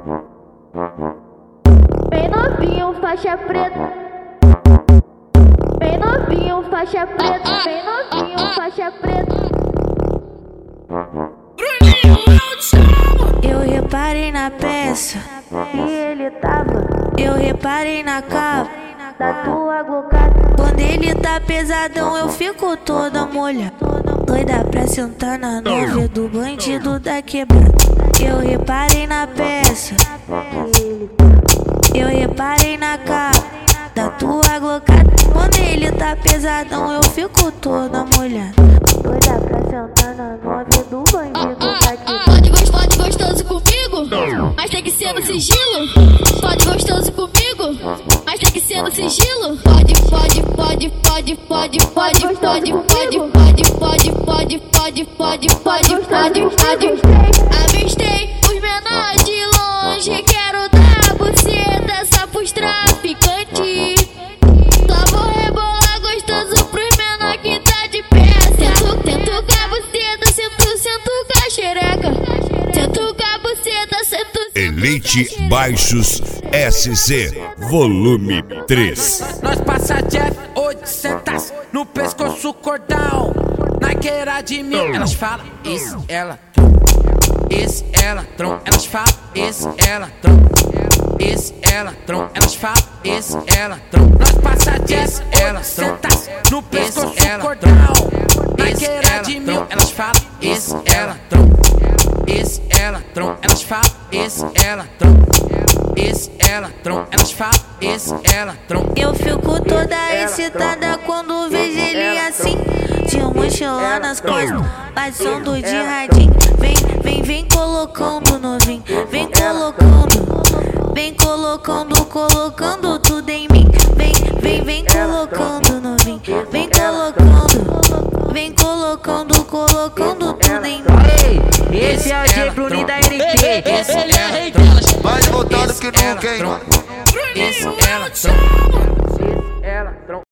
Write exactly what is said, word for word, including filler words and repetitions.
Bem novinho, faixa preta. Bem novinho, faixa preta. Bem novinho, faixa preta. Eu reparei na peça E ele tava eu reparei na capa da tua glocada. Quando ele tá pesadão eu fico toda molhada, doida pra sentar na nuvem do bandido da quebrada. Eu reparei na peça eu reparei na capa da tua glocada. Quando ele tá pesadão eu fico toda molhada, Doida pra sentar na nove do bandido da quebrada. Pode gostoso, pode gostoso comigo, mas tem que ser no sigilo. Pode gostoso comigo, mas tem que ser no sigilo. Pode, pode, pode, pode, pode, pode, pode, pode, pode, pode, pode, pode, pode, pode, pode, pode. Avistei os menores de longe, quero dar buceta só pros traficantes. Só vou rebolar gostoso pros menor que tá de pé. Sento, tento com a buceta, sento, sento com a xereca. Sento com a buceta, sento. Elite Baixos S C, volume três. Nós passa Jeff oitocentos no pescoço cordão. Naqueira de mil, elas falam, esse ela tron, esse ela tron, elas falam, esse ela tron, esse ela tron, elas falam, esse ela tron. Nós passa Jeff oitocentos no pescoço cordão. Naqueira de mil, elas falam, esse ela tron, esse ela tron, elas falam, esse ela tron, esse ela tron, elas falam, esse ela tron. eu fico toda excitada quando vejo ele assim, de um mochilão nas costas, passando de radinho. Vem, vem, vem colocando novinho, vem colocando, vem colocando, colocando tudo em mim. Vem, vem, vem colocando novinho, vem colocando, vem colocando, colocando tudo em mim. Esse é o J Bruni da N T. Ele é rei delas. Mais voltado que nunca, hein? Esse ela tron.